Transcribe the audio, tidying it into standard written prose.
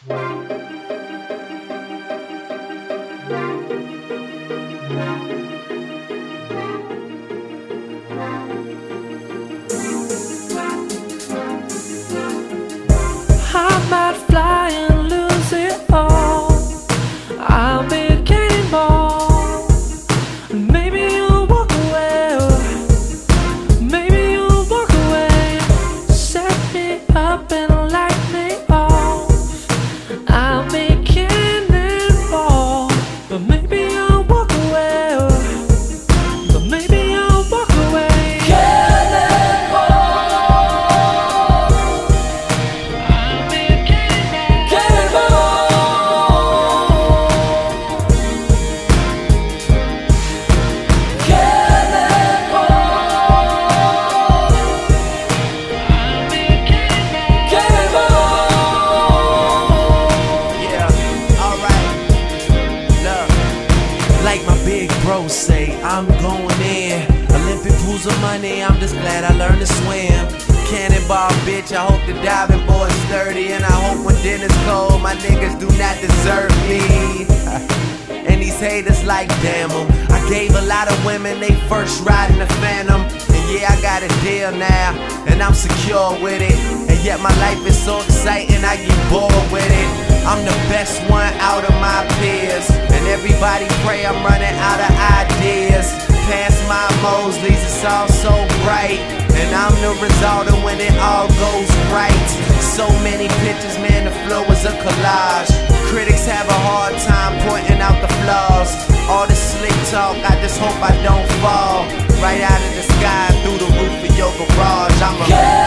I might fly and lose it all. I'll be a cannonball. Maybe you'll walk away, maybe you'll walk away. Set me up and light me off. I'll be a cannonball. But maybe you'll walk away, but maybe you'll walk away. Like my big bro say, I'm going in. Olympic pools of money, I'm just glad I learned to swim. Cannonball, bitch, I hope the diving board's sturdy. And I hope when dinner's cold, my niggas do not desert me. And these haters like, damn 'em. I gave a lot of women they first ride in the Phantom. And yeah, I got a deal now, and I'm secure with it. And yet my life is so exciting, I get bored with it. I'm the best one out of my peers, and everybody pray I'm running out of ideas. Past my Mosleys, it's all so bright, and I'm the result of when it all goes right. So many pictures, man, the flow is a collage. Critics have a hard time pointing out the flaws. All this slick talk, I just hope I don't fall right out of the sky through the roof of your garage. I'm a